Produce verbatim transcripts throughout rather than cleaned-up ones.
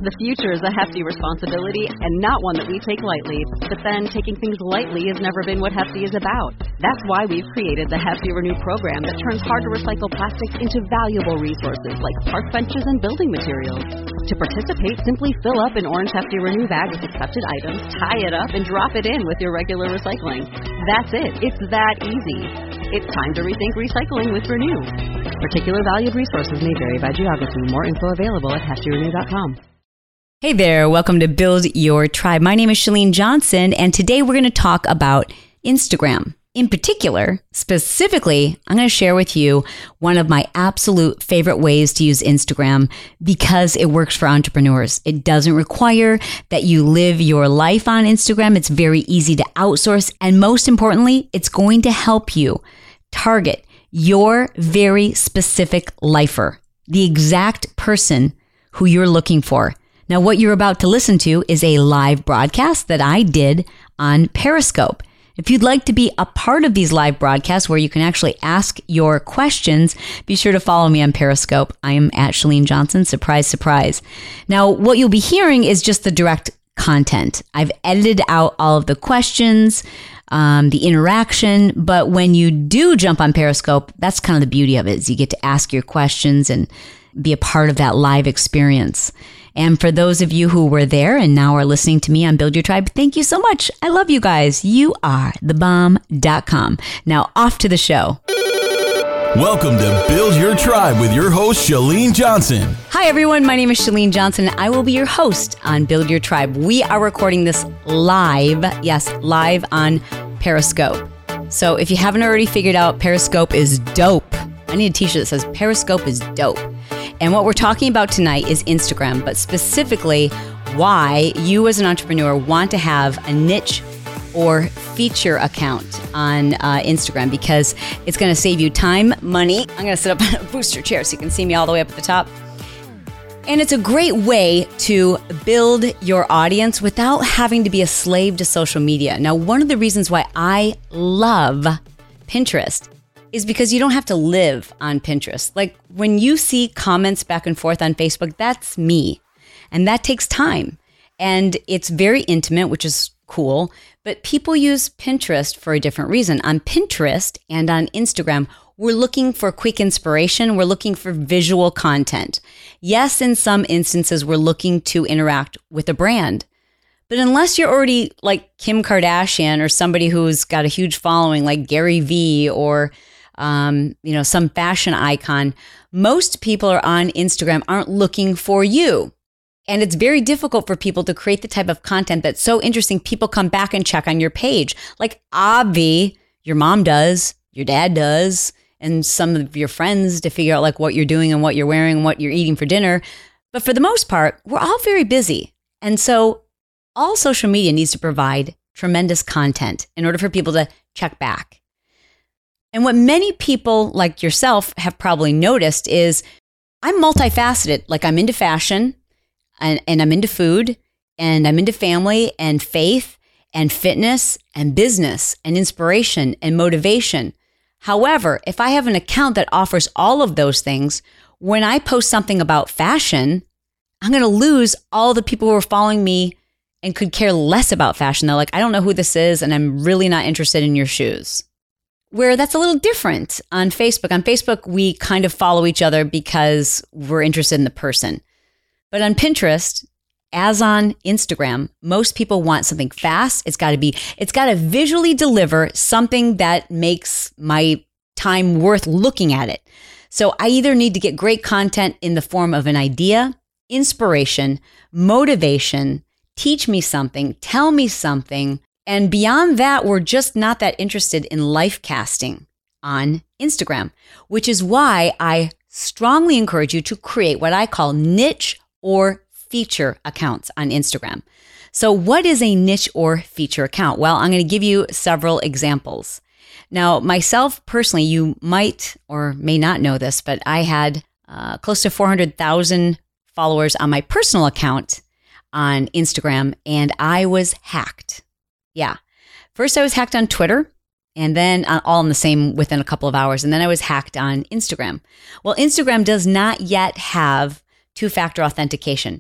The future is a hefty responsibility and not one that we take lightly. But then taking things lightly has never been what Hefty is about. That's why we've created the Hefty Renew program that turns hard-to-recycle plastics into valuable resources like park benches and building materials. To participate, simply fill up an orange Hefty Renew bag with accepted items, tie it up, and drop it in with your regular recycling. That's it. It's that easy. It's time to rethink recycling with Renew. Particular valued resources may vary by geography. More info available at hefty renew dot com. Hey there, welcome to Build Your Tribe. My name is Chalene Johnson, and today we're going to talk about Instagram. In particular, specifically, I'm going to share with you one of my absolute favorite ways to use Instagram because it works for entrepreneurs. It doesn't require that you live your life on Instagram. It's very easy to outsource. And most importantly, it's going to help you target your very specific lifer, the exact person who you're looking for. Now, what you're about to listen to is a live broadcast that I did on Periscope. If you'd like to be a part of these live broadcasts where you can actually ask your questions, be sure to follow me on Periscope. I am at Chalene Johnson. Surprise, surprise. Now, what you'll be hearing is just the direct content. I've edited out all of the questions, um, the interaction, but when you do jump on Periscope, that's kind of the beauty of it, is you get to ask your questions and be a part of that live experience. And for those of you who were there and now are listening to me on Build Your Tribe, thank you so much. I love you guys. You are the bomb dot com. Now off to the show. Welcome to Build Your Tribe with your host, Chalene Johnson. Hi, everyone. My name is Chalene Johnson. I will be your host on Build Your Tribe. We are recording this live, yes, live on Periscope. So if you haven't already figured out, Periscope is dope. I need a t-shirt that says Periscope is dope. And what we're talking about tonight is Instagram, but specifically why you as an entrepreneur want to have a niche or feature account on uh, Instagram, because it's going to save you time, money. I'm going to sit up on a booster chair so you can see me all the way up at the top. And it's a great way to build your audience without having to be a slave to social media. Now, one of the reasons why I love Pinterest is because you don't have to live on Pinterest. Like when you see comments back and forth on Facebook, that's me. And that takes time. And it's very intimate, which is cool. But people use Pinterest for a different reason. On Pinterest and on Instagram, we're looking for quick inspiration. We're looking for visual content. Yes, in some instances, we're looking to interact with a brand. But unless you're already like Kim Kardashian or somebody who's got a huge following like Gary Vee or Um, you know, some fashion icon, most people are on Instagram aren't looking for you. And it's very difficult for people to create the type of content that's so interesting people come back and check on your page. Like Obvi, your mom does, your dad does, and some of your friends to figure out like what you're doing and what you're wearing and what you're eating for dinner. But for the most part, we're all very busy. And so all social media needs to provide tremendous content in order for people to check back. And what many people like yourself have probably noticed is I'm multifaceted. Like I'm into fashion and, and I'm into food and I'm into family and faith and fitness and business and inspiration and motivation. However, if I have an account that offers all of those things, when I post something about fashion, I'm going to lose all the people who are following me and could care less about fashion. They're like, I don't know who this is and I'm really not interested in your shoes. Where that's a little different on Facebook. On Facebook, we kind of follow each other because we're interested in the person. But on Pinterest, as on Instagram, most people want something fast. It's got to be, it's got to visually deliver something that makes my time worth looking at it. So I either need to get great content in the form of an idea, inspiration, motivation, teach me something, tell me something. And beyond that, we're just not that interested in life casting on Instagram, which is why I strongly encourage you to create what I call niche or feature accounts on Instagram. So what is a niche or feature account? Well, I'm going to give you several examples. Now, myself personally, you might or may not know this, but I had uh, close to four hundred thousand followers on my personal account on Instagram, and I was hacked. Yeah. First, I was hacked on Twitter, and then uh, all in the same within a couple of hours. And then I was hacked on Instagram. Well, Instagram does not yet have two-factor authentication.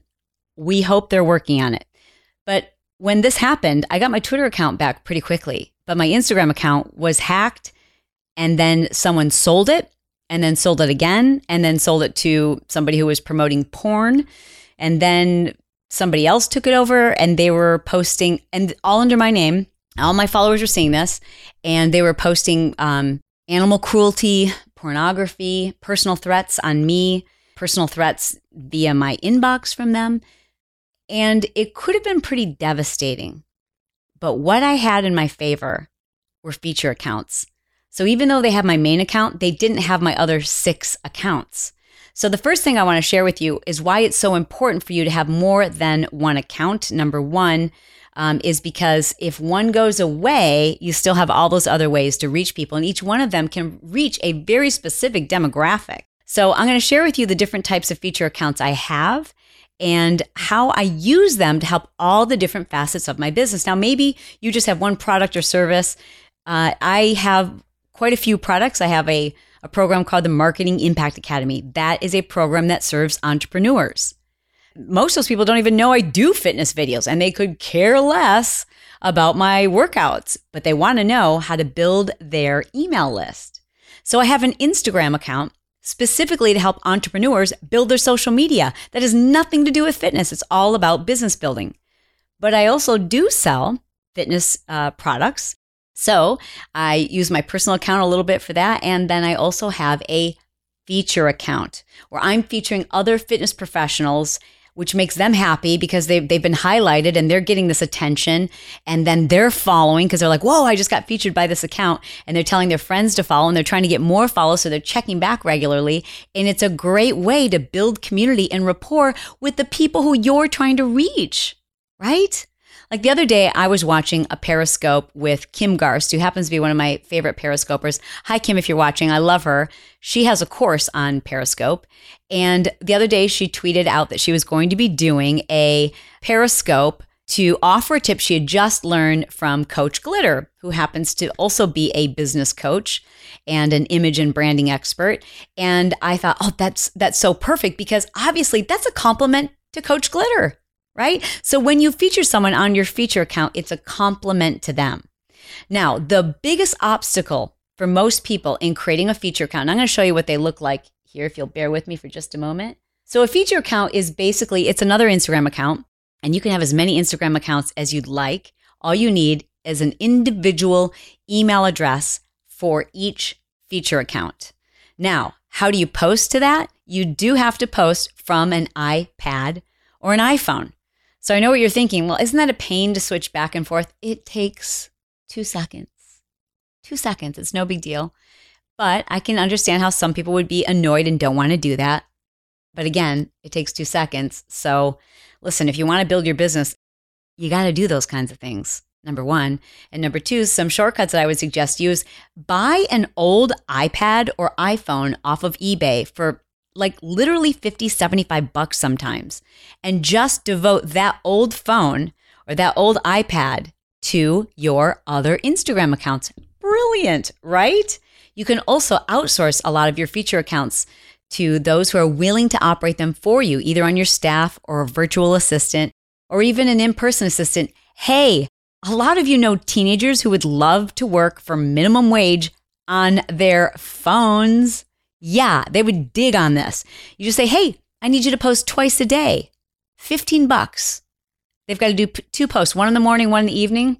we hope they're working on it. But when this happened, I got my Twitter account back pretty quickly, but my Instagram account was hacked, and then someone sold it, and then sold it again, and then sold it to somebody who was promoting porn, and then somebody else took it over, and they were posting, and all under my name. All my followers were seeing this, and they were posting um, animal cruelty, pornography, personal threats on me, personal threats via my inbox from them. And it could have been pretty devastating. But what I had in my favor were feature accounts. So even though they have my main account, they didn't have my other six accounts. So the first thing I want to share with you is why it's so important for you to have more than one account. Number one um, is because if one goes away, you still have all those other ways to reach people. And each one of them can reach a very specific demographic. So I'm going to share with you the different types of feature accounts I have and how I use them to help all the different facets of my business. Now, maybe you just have one product or service. Uh, I have quite a few products. I have a, a program called the Marketing Impact Academy. That is a program that serves entrepreneurs. Most of those people don't even know I do fitness videos, and they could care less about my workouts, but they want to know how to build their email list. So I have an Instagram account specifically to help entrepreneurs build their social media. That has nothing to do with fitness. It's all about business building. But I also do sell fitness uh, products. So I use my personal account a little bit for that. And then I also have a feature account where I'm featuring other fitness professionals, which makes them happy because they've, they've been highlighted and they're getting this attention. And then they're following because they're like, whoa, I just got featured by this account. And they're telling their friends to follow, and they're trying to get more follows. So they're checking back regularly. And it's a great way to build community and rapport with the people who you're trying to reach, right? Like the other day, I was watching a Periscope with Kim Garst, who happens to be one of my favorite Periscopers. Hi, Kim, if you're watching. I love her. She has a course on Periscope. And the other day, she tweeted out that she was going to be doing a Periscope to offer a tip she had just learned from Coach Glitter, who happens to also be a business coach and an image and branding expert. And I thought, oh, that's that's so perfect, because obviously that's a compliment to Coach Glitter. Right? So when you feature someone on your feature account, it's a compliment to them. Now, the biggest obstacle for most people in creating a feature account, and I'm going to show you what they look like here, if you'll bear with me for just a moment. So a feature account is basically, it's another Instagram account, and you can have as many Instagram accounts as you'd like. All you need is an individual email address for each feature account. Now, how do you post to that? You do have to post from an iPad or an iPhone. So I know what you're thinking. Well, isn't that a pain to switch back and forth? It takes two seconds. Two seconds. It's no big deal. But I can understand how some people would be annoyed and don't want to do that. But again, it takes two seconds. So listen, if you want to build your business, you got to do those kinds of things, number one. And number two, some shortcuts that I would suggest use. Buy an old iPad or iPhone off of eBay for like literally fifty, seventy-five bucks sometimes, and just devote that old phone or that old iPad to your other Instagram accounts. Brilliant, right? You can also outsource a lot of your feature accounts to those who are willing to operate them for you, either on your staff or a virtual assistant or even an in-person assistant. Hey, a lot of you know teenagers who would love to work for minimum wage on their phones. Yeah, they would dig on this. You just say, hey, I need you to post twice a day, fifteen bucks. They've got to do p- two posts, one in the morning, one in the evening.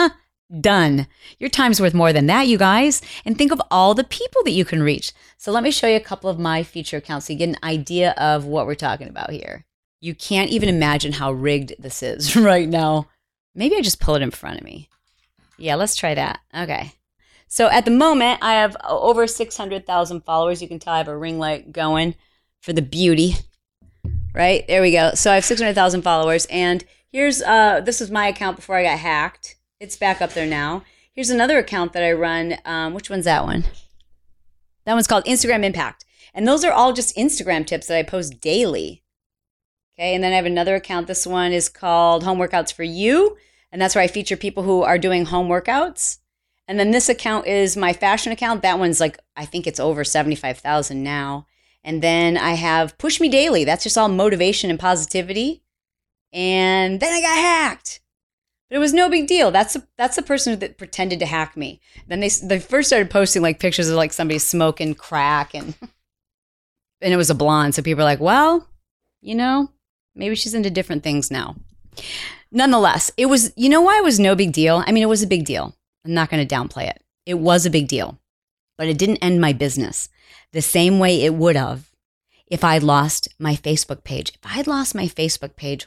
Done. Your time's worth more than that, you guys. And think of all the people that you can reach. So let me show you a couple of my feature accounts so you get an idea of what we're talking about here. You can't even imagine how rigged this is right now. Maybe I just pull it in front of me. Yeah, let's try that. Okay. So at the moment, I have over six hundred thousand followers. You can tell I have a ring light going for the beauty, right? There we go. So I have six hundred thousand followers. And here's, uh, this was my account before I got hacked. It's back up there now. Here's another account that I run. Um, which one's that one? That one's called Instagram Impact. And those are all just Instagram tips that I post daily. Okay, and then I have another account. This one is called Home Workouts for You. And that's where I feature people who are doing home workouts. And then this account is my fashion account. That one's like, I think it's over seventy-five thousand now. And then I have Push Me Daily. That's just all motivation and positivity. and then I got hacked. But it was no big deal. That's a, that's the person that pretended to hack me. Then they they first started posting like pictures of like somebody smoking crack, and and it was a blonde. So people were like, well, you know, maybe she's into different things now. Nonetheless, it was, you know why it was no big deal? I mean, it was a big deal. I'm not going to downplay it. It was a big deal, but it didn't end my business the same way it would have if I'd lost my Facebook page. If I'd lost my Facebook page,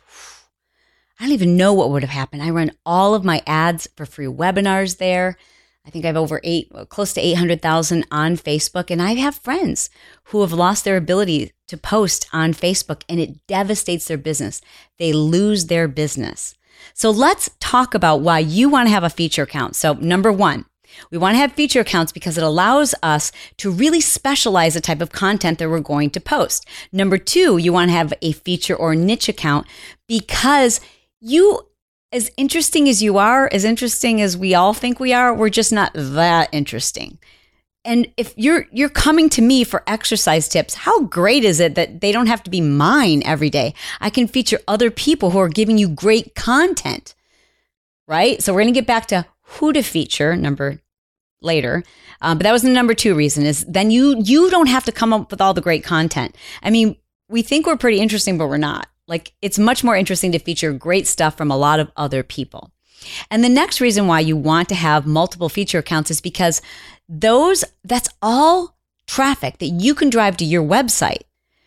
I don't even know what would have happened. I run all of my ads for free webinars there. I think I have over eight, close to eight hundred thousand on Facebook. And I have friends who have lost their ability to post on Facebook, and it devastates their business. They lose their business. So let's talk about why you want to have a feature account. So number one, we want to have feature accounts because it allows us to really specialize the type of content that we're going to post. Number two, you want to have a feature or niche account because you, as interesting as you are, as interesting as we all think we are, we're just not that interesting. And if you're you're coming to me for exercise tips, how great is it that they don't have to be mine every day? I can feature other people who are giving you great content, right? So we're going to get back to who to feature number later. Um, but that was the number two reason is then you you don't have to come up with all the great content. I mean, we think we're pretty interesting, but we're not. Like, it's much more interesting to feature great stuff from a lot of other people. And the next reason why you want to have multiple feature accounts is because those, that's all traffic that you can drive to your website.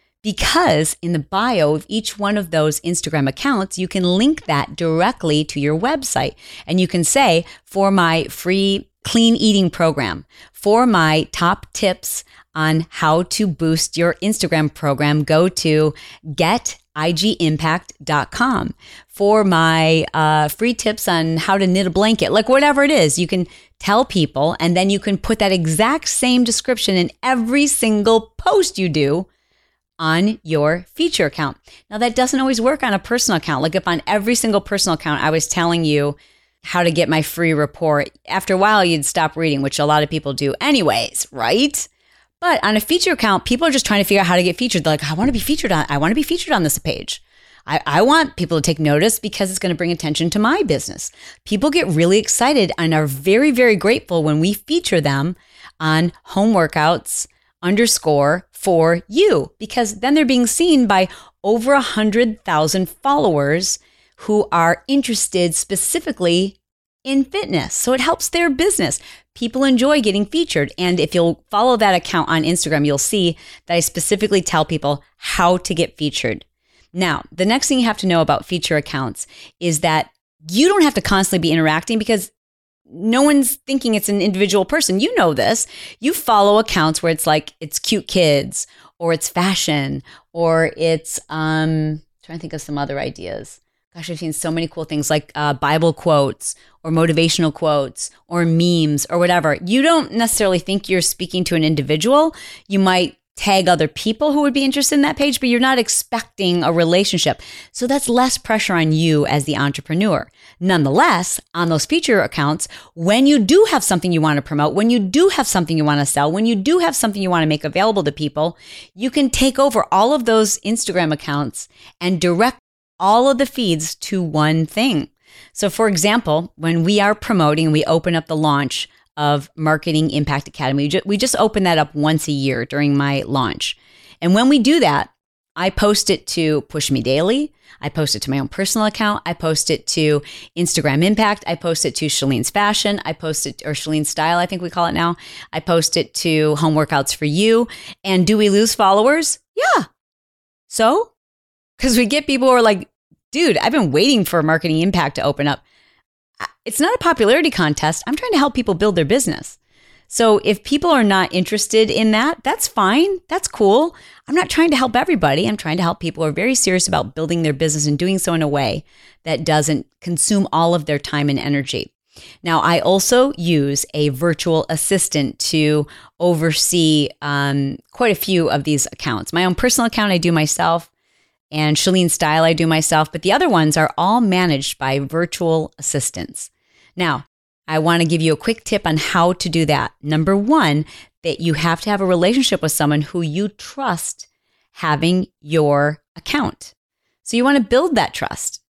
Because in the bio of each one of those Instagram accounts, you can link that directly to your website. And you can say, for my free clean eating program, for my top tips on how to boost your Instagram program, go to get I G impact dot com. For my uh, free tips on how to knit a blanket, like whatever it is, you can tell people, and then you can put that exact same description in every single post you do on your feature account. Now, that doesn't always work on a personal account. Like if on every single personal account, I was telling you how to get my free report, after a while, you'd stop reading, which a lot of people do anyways, right? But on a feature account, people are just trying to figure out how to get featured. They're like, I want to be featured on, I want to be featured on this page. I, I want people to take notice because it's going to bring attention to my business. People get really excited and are very, very grateful when we feature them on home workouts underscore for you, because then they're being seen by over a hundred thousand followers who are interested specifically in fitness. So it helps their business. People enjoy getting featured. And if you'll follow that account on Instagram, you'll see that I specifically tell people how to get featured. Now, the next thing you have to know about feature accounts is that you don't have to constantly be interacting because no one's thinking it's an individual person. You know this. You follow accounts where it's like, it's cute kids, or it's fashion, or it's, um, trying to think of some other ideas. Gosh, I've seen so many cool things like uh, Bible quotes or motivational quotes or memes or whatever. You don't necessarily think you're speaking to an individual. You might tag other people who would be interested in that page, but you're not expecting a relationship. So that's less pressure on you as the entrepreneur. Nonetheless, on those feature accounts, when you do have something you want to promote, when you do have something you want to sell, when you do have something you want to make available to people, you can take over all of those Instagram accounts and direct all of the feeds to one thing. So for example, when we are promoting, we open up the launch of Marketing Impact Academy. We just, we just open that up once a year during my launch. And when we do that, I post it to Push Me Daily. I post it to my own personal account. I post it to Instagram Impact. I post it to Shalene's Fashion. I post it, or Shalene's Style, I think we call it now. I post it to Home Workouts for You. And do we lose followers? Yeah. So? Because we get people who are like, dude, I've been waiting for Marketing Impact to open up. It's not a popularity contest. I'm trying to help people build their business. So if people are not interested in that, that's fine. That's cool. I'm not trying to help everybody. I'm trying to help people who are very serious about building their business and doing so in a way that doesn't consume all of their time and energy. Now, I also use a virtual assistant to oversee um, quite a few of these accounts. My own personal account, I do myself. And Shalene's Style, I do myself, but the other ones are all managed by virtual assistants. Now, I want to give you a quick tip on how to do that. Number one, that you have to have a relationship with someone who you trust having your account. So you want to build that trust.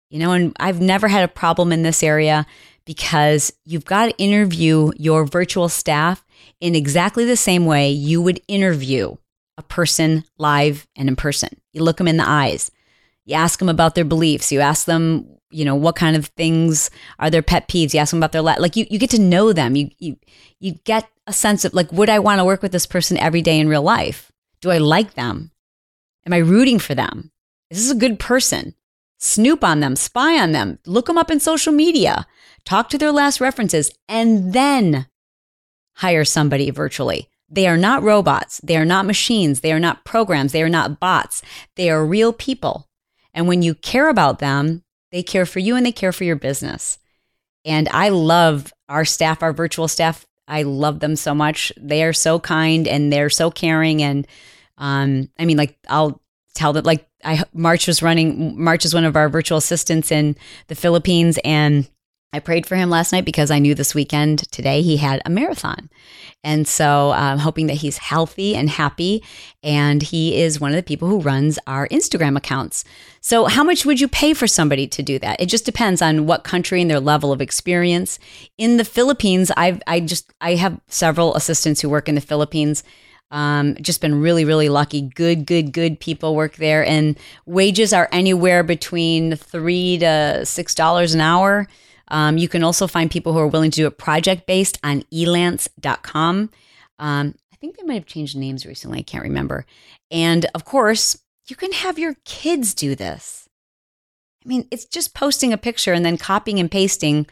You know, and I've never had a problem in this area because you've got to interview your virtual staff in exactly the same way you would interview a person live and in person. You look them in the eyes. You ask them about their beliefs. You ask them, you know, what kind of things are their pet peeves. You ask them about their, like you, you get to know them. You, you, you get a sense of like, would I want to work with this person every day in real life? Do I like them? Am I rooting for them? Is this a good person? Snoop on them, spy on them, look them up in social media, talk to their last references, and then hire somebody virtually. They are not robots. They are not machines. They are not programs. They are not bots. They are real people. And when you care about them, they care for you and they care for your business. And I love our staff, our virtual staff. I love them so much. They are so kind and they're so caring. And um, I mean, like, I'll tell that, like, I March was running. March is one of our virtual assistants in the Philippines, and I prayed for him last night because I knew this weekend, today, he had a marathon. And so I'm hoping that he's healthy and happy. And he is one of the people who runs our Instagram accounts. So how much would you pay for somebody to do that? It just depends on what country and their level of experience. In the Philippines, I've I just I have several assistants who work in the Philippines. Um, just been really, really lucky. Good, good, good people work there. And wages are anywhere between three to six dollars an hour. Um, you can also find people who are willing to do it project-based on elance dot com. Um, I think they might have changed names recently. I can't remember. And of course, you can have your kids do this. I mean, it's just posting a picture and then copying and pasting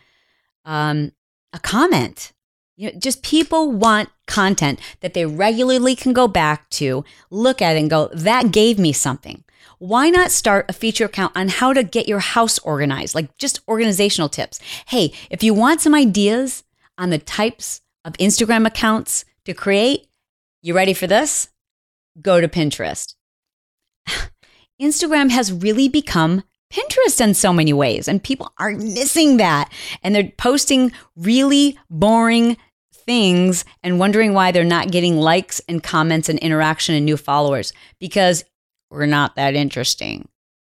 um, a comment. You know, just people want content that they regularly can go back to, look at it and go, that gave me something. Why not start a feature account on how to get your house organized, like just organizational tips? Hey, if you want some ideas on the types of Instagram accounts to create, you ready for this? Go to Pinterest. Instagram has really become Pinterest in so many ways, and people are missing that. And they're posting really boring things and wondering why they're not getting likes and comments and interaction and new followers, because we're not that interesting.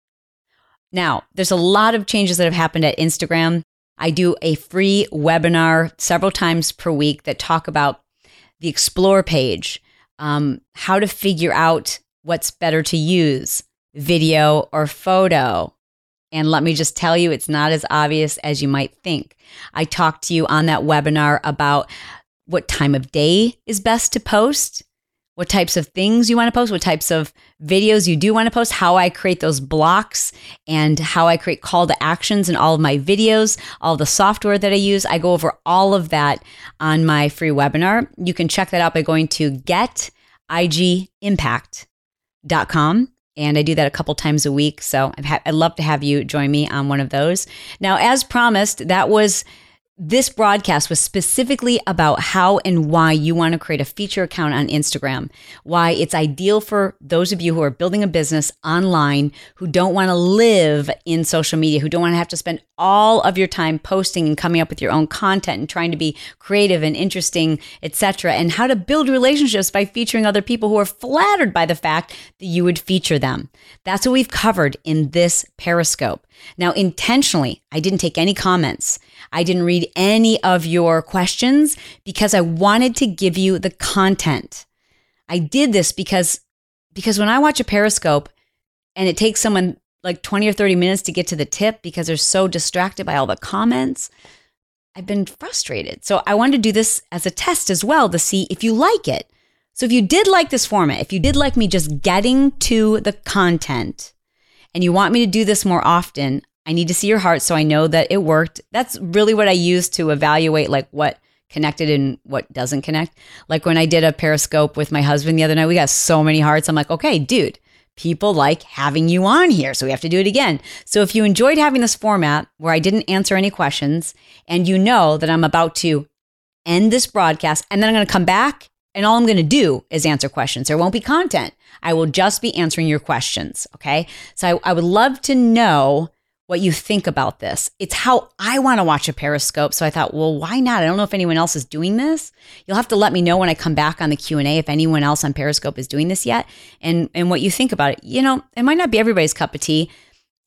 Now, there's a lot of changes that have happened at Instagram. I do a free webinar several times per week that talk about the Explore page, um, how to figure out what's better to use, video or photo. And let me just tell you, it's not as obvious as you might think. I talked to you on that webinar about what time of day is best to post, what types of things you want to post, what types of videos you do want to post, how I create those blocks, and how I create call to actions in all of my videos, all the software that I use. I go over all of that on my free webinar. You can check that out by going to get I G impact dot com. And I do that a couple times a week. So I'd, ha- I'd love to have you join me on one of those. Now, as promised, that was this broadcast was specifically about how and why you want to create a feature account on Instagram, why it's ideal for those of you who are building a business online, who don't want to live in social media, who don't want to have to spend all of your time posting and coming up with your own content and trying to be creative and interesting, et cetera, and how to build relationships by featuring other people who are flattered by the fact that you would feature them. That's what we've covered in this Periscope. Now, intentionally, I didn't take any comments. I didn't read any of your questions because I wanted to give you the content. I did this because, because when I watch a Periscope and it takes someone like twenty or thirty minutes to get to the tip because they're so distracted by all the comments, I've been frustrated. So I wanted to do this as a test as well to see if you like it. So if you did like this format, if you did like me just getting to the content and you want me to do this more often, I need to see your heart so I know that it worked. That's really what I use to evaluate like what connected and what doesn't connect. Like when I did a Periscope with my husband the other night, we got so many hearts. I'm like, okay, dude, people like having you on here, so we have to do it again. So if you enjoyed having this format where I didn't answer any questions and you know that I'm about to end this broadcast and then I'm going to come back and all I'm going to do is answer questions. There won't be content. I will just be answering your questions, okay? So I, I would love to know what you think about this. It's how I want to watch a Periscope. So I thought, well, why not? I don't know if anyone else is doing this. You'll have to let me know when I come back on the Q and A if anyone else on Periscope is doing this yet and, and what you think about it. You know, it might not be everybody's cup of tea,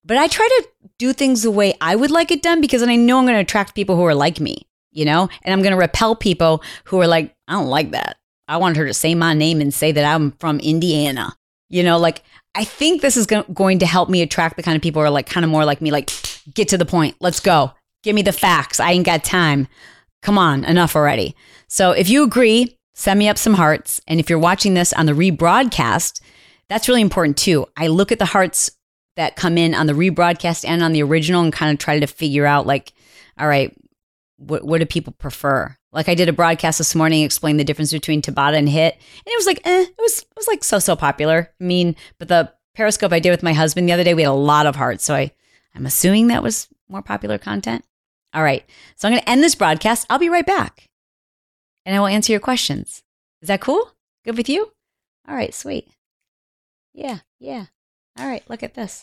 But I try to do things the way I would like it done because then I know I'm going to attract people who are like me, you know, and I'm going to repel people who are like, I don't like that. I want her to say my name and say that I'm from Indiana. You know, like, I think this is go- going to help me attract the kind of people who are like kind of more like me, like, get to the point. Let's go. Give me the facts. I ain't got time. Come on, enough already. So if you agree, send me up some hearts. And if you're watching this on the rebroadcast, that's really important too. I look at the hearts that come in on the rebroadcast and on the original and kind of try to figure out like, all right, what, what do people prefer? Like I did a broadcast this morning, explain the difference between Tabata and Hit. And it was like, eh, it was, it was like so-so popular. I mean, but the Periscope I did with my husband the other day, we had a lot of hearts. So I, I'm assuming that was more popular content. All right. So I'm going to end this broadcast. I'll be right back. And I will answer your questions. Is that cool? Good with you? All right, sweet. Yeah, yeah. All right, look at this.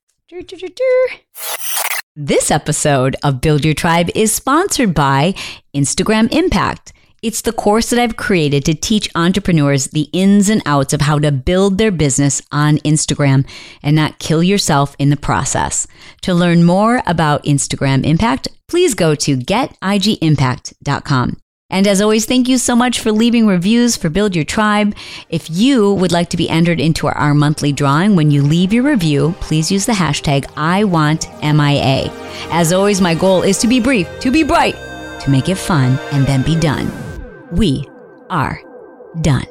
This episode of Build Your Tribe is sponsored by Instagram Impact. It's the course that I've created to teach entrepreneurs the ins and outs of how to build their business on Instagram and not kill yourself in the process. To learn more about Instagram Impact, please go to get I G impact dot com. And as always, thank you so much for leaving reviews for Build Your Tribe. If you would like to be entered into our, our monthly drawing, when you leave your review, please use the hashtag I want M I A. As always, my goal is to be brief, to be bright, to make it fun, and then be done. We are done.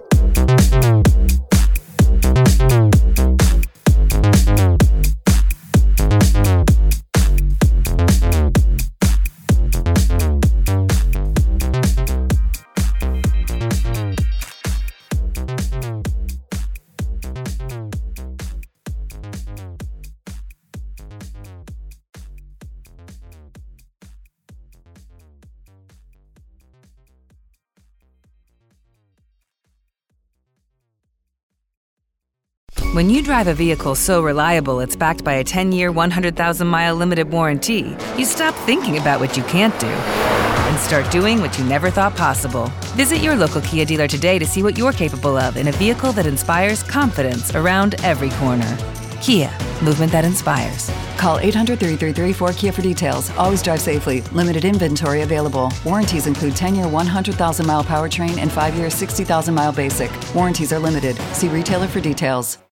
When you drive a vehicle so reliable it's backed by a ten-year, one hundred thousand mile limited warranty, you stop thinking about what you can't do and start doing what you never thought possible. Visit your local Kia dealer today to see what you're capable of in a vehicle that inspires confidence around every corner. Kia, movement that inspires. Call eight hundred, three three three, four K I A for details. Always drive safely. Limited inventory available. Warranties include ten-year, one hundred thousand mile powertrain and five-year, sixty thousand mile basic. Warranties are limited. See retailer for details.